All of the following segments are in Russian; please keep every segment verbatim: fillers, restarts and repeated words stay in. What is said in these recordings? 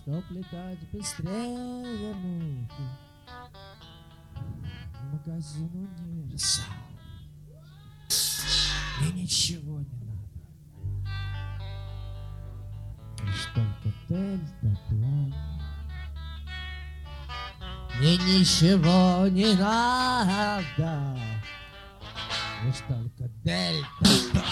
Чтоб летать быстрее мухи, в магазин универсал. И ничего не надо, лишь только дельтаплан. Мне ничего не надо, лишь только дельтаплан.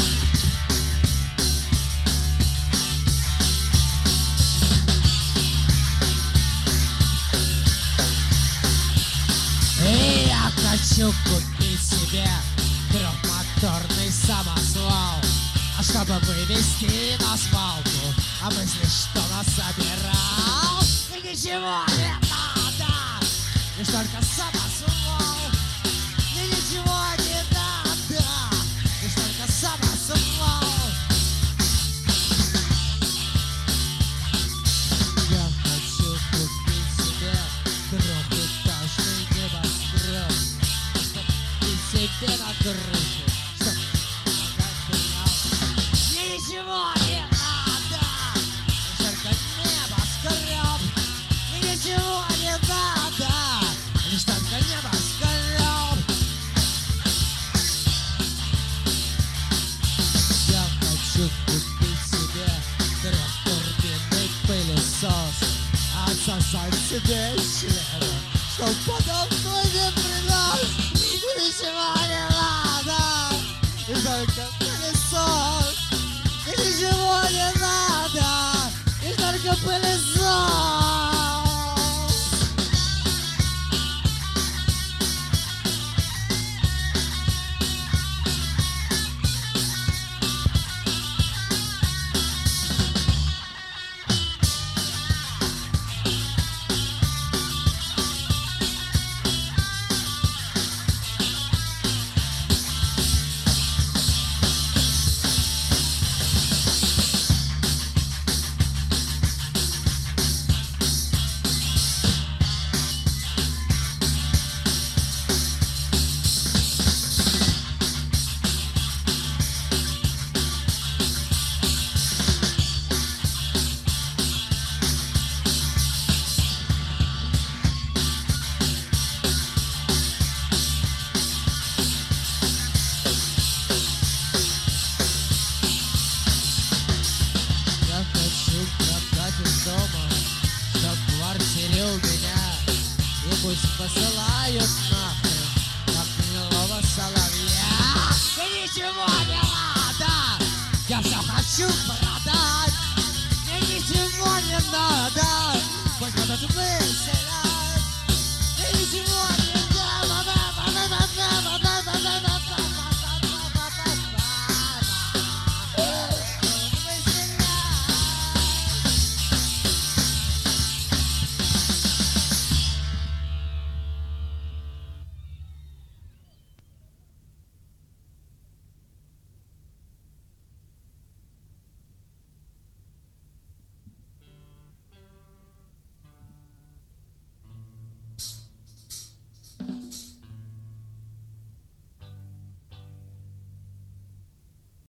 И я хочу купить себе трехмоторный самосвал, а чтобы вывести на свалку, а мысли, что насобирал. И ничего не надо, лишь только самосвал. И ничего не надо, лишь только самосвал. Я хочу купить себе трехэтажный небоскреб, чтоб и себе на крышу, чтоб мне ничего не надо, лишь только небоскреб. Мне ничего не надо, лишь только небоскреб. Я хочу купить себе трехтурбинный пылесос, отсосать себе член, чтоб потом твой не принос. Ничего не надо, и только